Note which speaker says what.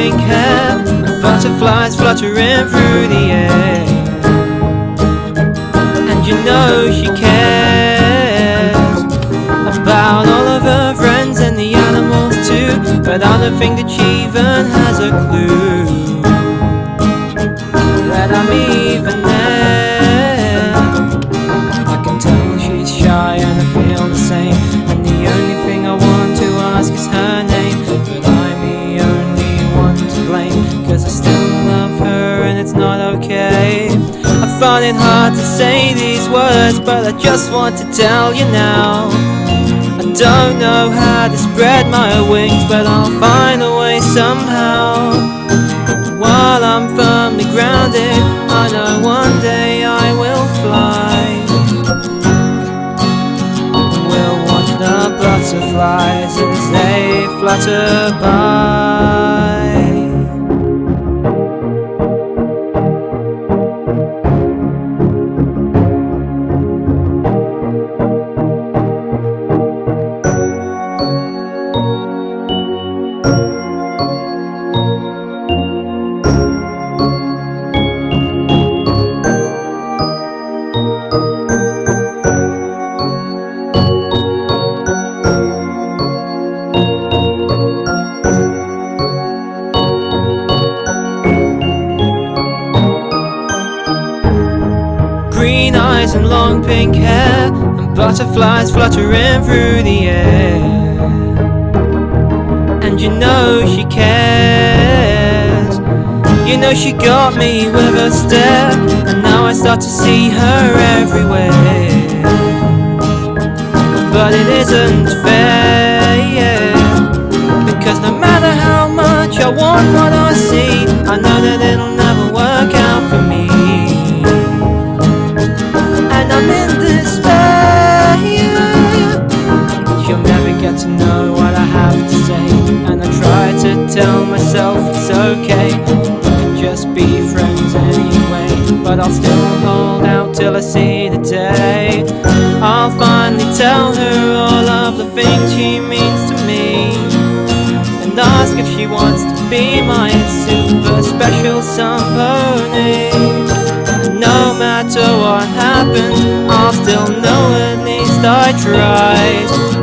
Speaker 1: pink hair, and butterflies fluttering through the air. And you know she cares about all of her friends and the animals too, but I don't think that she even has a clue that I'm even there. I can tell she's shy and I feel the same, and the only thing I want to ask is her name. But I'm the only one to blame, 'cause I still love her and it's not okay. I find it hard to say these words, but I just want to tell you now. I don't know how to spread my wings, but I'll find a way somehow. While I'm firmly grounded, I know one day I will fly. We'll watch the butterflies as they flutter by. Green eyes and long pink hair, and butterflies fluttering through the air. And you know she cares. You know she got me with a stare, and now I start to see her everywhere. But it isn't fair, yeah, because no matter how much I want what I see, I know that it'll never work out for me. I'm in despair, yeah. She'll never get to know what I have to say, and I try to tell myself it's okay, we can just be friends anyway. But I'll still hold out till I see the day I'll finally tell her all of the things she means to me, and ask if she wants to be my super special sun pony. No matter what happens, I'll still know at least I tried.